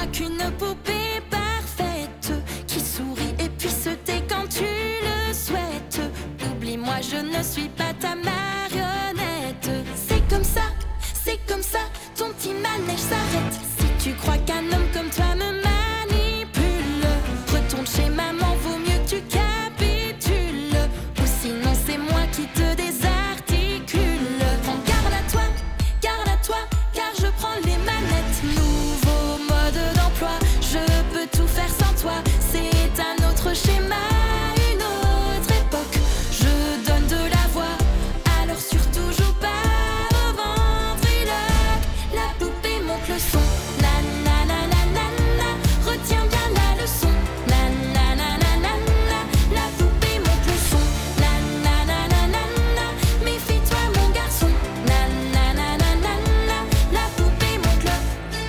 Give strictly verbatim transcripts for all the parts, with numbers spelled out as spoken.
qu'une poupée parfaite qui sourit et puis se tait quand tu le souhaites. Oublie-moi, je ne suis pas ta marionnette. C'est comme ça, c'est comme ça, ton petit manège s'arrête. Si tu crois qu'un homme comme toi me manipule, retourne chez maman, vaut mieux que tu capitules. Ou sinon c'est moi qui te désarticule. Prends garde à toi, garde à toi, car je prends les manettes. Nouveau mode d'emploi, je peux tout faire sans toi. C'est un autre schéma, une autre époque. Je donne de la voix, alors surtout joue pas au ventriloque. La poupée monte le son, na na na na na na. Retiens bien la leçon, na na na na na na. La poupée monte le son, na na na na na na. Méfie-toi mon garçon, na na na na na na. La poupée monte le.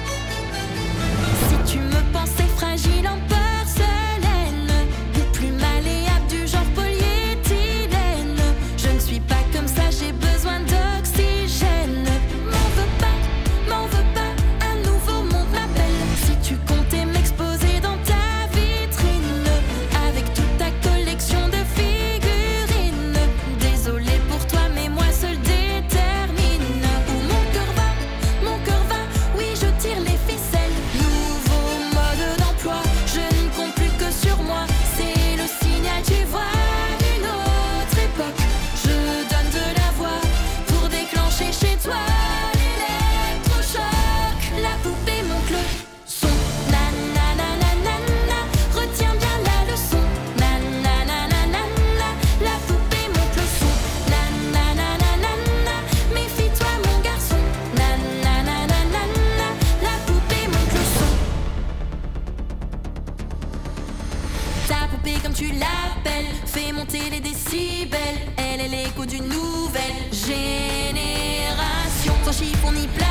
Si tu me pensais fragile en porcelaine, ou plus malléable du genre polyéthylène, je ne suis pas comme ça, j'ai besoin d'oxygène. M'en veux pas, m'en veux pas, un nouveau monde m'appelle. Si tu comptais m'exposer dans ta vitrine, avec toute ta collection de figurines, désolé pour toi mais moi seul détermine. Où mon cœur va, mon cœur va, oui je tire les ficelles. Nouveau mode d'emploi, je ne compte plus que sur moi. C'est le signal, tu vois, d'une autre époque. Je donne de la voix pour déclencher chez toi l'électrochoc. La poupée monte le son, na na na na na na. Retiens bien la leçon, na na na na na na. La poupée monte le son, na na na na na na. Méfie-toi mon garçon, na na na na na na. La poupée monte le son. Ta poupée comme tu l'appelles fait monter les décibels. Elle est l'écho d'une nouvelle génération, sans chiffon ni plat.